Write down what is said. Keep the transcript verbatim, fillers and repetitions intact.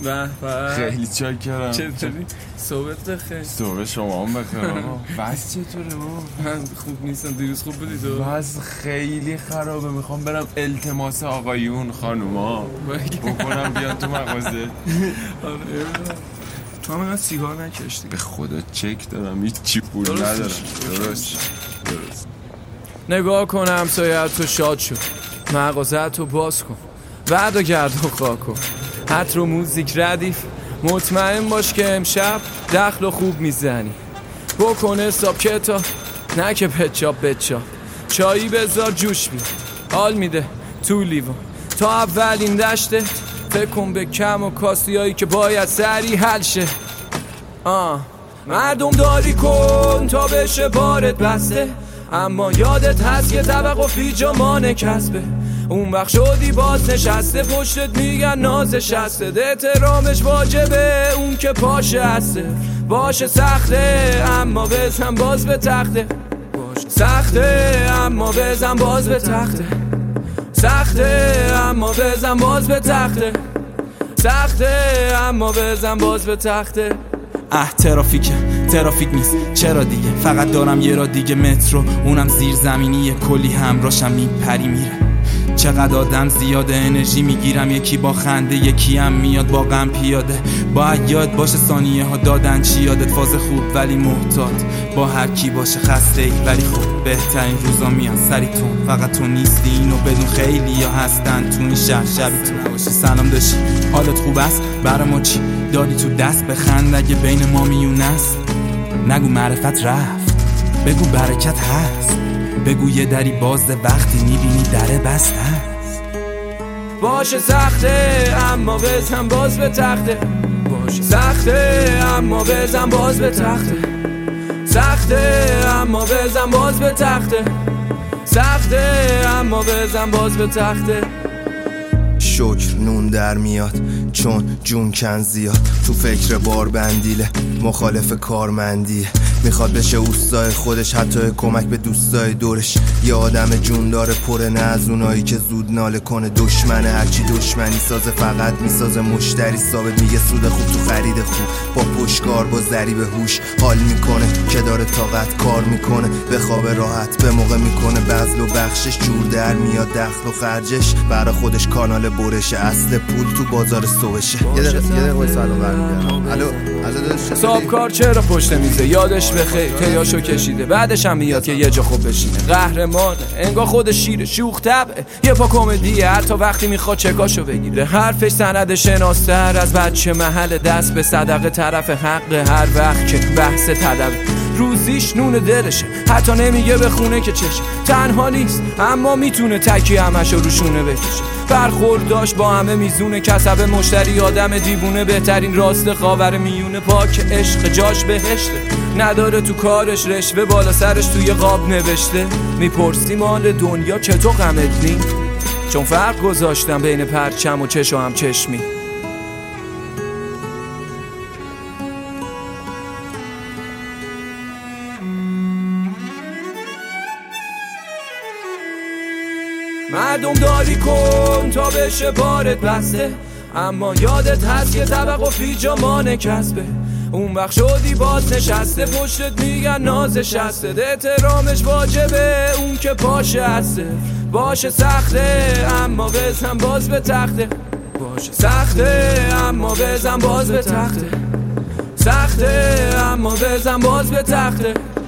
به به خیلی چاکرم. چطوری؟ صحبت بخیر. صحبت شما هم بخیر آقا. وضع چطوره بابا؟ من خوب نیستم. دیروز خوب بودی تو؟ وضع خیلی خرابه. میخوام برم التماس آقایون خانوما بکنم بیان تو مغازه. آره تو هم اینقدر سیگار نکشتی؟ به خدا چک دارم هیچ چی پول ندارم. درست درست. نگاه کن همسایه تو شاد شد، مغازه تو باز کن، بعد و گرد و خاک کن، حتی رو موزیک ردیف. مطمئن باش که امشب دخل و خوب میزنی. بکن حساب کتاب نه که پچاپ بچاپ. چایی بذار جوش بید حال میده تو لیوان. تا اولین دشته فکر کن به کم و کاستی هایی که باید سری حل شه. آه مردم داری کن تا بشه بارت بسته، اما یادت هست که طبق و فیجامان کسبه. اون وقت شدی باز نشسته پشتت میگن نازش هسته. احترامش واجبه اون که پاشه هسته. باشه سخته اما بزن باز به تخته. باشه سخته اما بزن باز به تخته. سخته اما بزن باز به تخته. سخته اما بزن باز به تخته. اه ترافیکه ترافیک نیست چرا دیگه، فقط دارم یه را دیگه مترو، اونم زیر زمینیه، کلی همراشم میپری میره. چقدر آدم زیاده انرژی میگیرم، یکی با خنده یکی هم میاد با غم پیاده. باید یاد باشه ثانیه ها دادن چی یادت، فاز خوب ولی محتاط با هر کی باشه خسته ای ولی خوب. بهترین روزا میان سریتون، فقط تو نیستی اینو بدون خیلی یا هستن تو این شهر شبی تو باشه. سلام داشتی حالت خوب است برای ما چی داری تو دست، بخند اگه بین ما میون است. نگو معرفت رفت بگو برکت هست، بگو یه دری بازه وقتی میبینی دره بسته است. باشه سخته اما بزن باز به تخته. باشه سخته اما بزن باز به تخته. سخته اما بزن باز به تخته. سخته اما بزن باز به تخته. شکر نون در میاد چون جون کن زیاد، تو فکر بار بندیله مخالف کارمندیه. میخواد بشه اوستای خودش حتی کمک به دوستای دورش. یه آدم جون داره پره نه از اونایی که زود ناله کنه. دشمنه هرچی دشمنی سازه فقط میسازه مشتری ثابت. میگه سود خوب تو خرید خوب، با پشتکار با ضریب هوش حال میکنه که داره طاقت کار میکنه. به خواب راحت به موقع میکنه بذل و بخشش، جور در میاد دخل و خرجش. برای خودش کانال برشه اصل پول تو بازار سوشه. یه دقیقه یه دقیقه وایس الو برمیگردم. الو الو حساب کار چرا پشت میزه یادش بخیر تیاشو کشیده، بعدش هم میاد که یه جا خوب بشینه. قهرمانه انگار خودش شیره شوخ طبعه، یه پا کمدیه حتی وقتی میخواد چکاشو بگیره. حرفش سند شناستر از بچه محل دست به صدقه طرف حق هر وقت که بحث تدبه. روزیش نون دلشه حتی نمیگه به خونه که چشه. تنها نیست اما میتونه تکی همشو روشونه بکشه. برخورد داشت با همه میزونه، کسب مشتری آدم دیوونه. بهترین راست خاور میونه پاک عشق جاش بهشته. نداره تو کارش رشوه بالا سرش توی قاب نوشته. میپرسی مال دنیا چطور غمت نی، چون فرق گذاشتم بین پرچم و چش و هم چشمی. مردم داری کن تا بشه بارت بسته، اما یادت هست که طبق و فیجامان کسبه. اون وقت شدی باز نشسته پشتت میگن نازش هسته. احترامش واجبه اون که پاشه هسته. باشه سخته اما بزن باز به تخته. باشه سخته اما بزن باز به تخته. سخته اما بزن باز به تخته.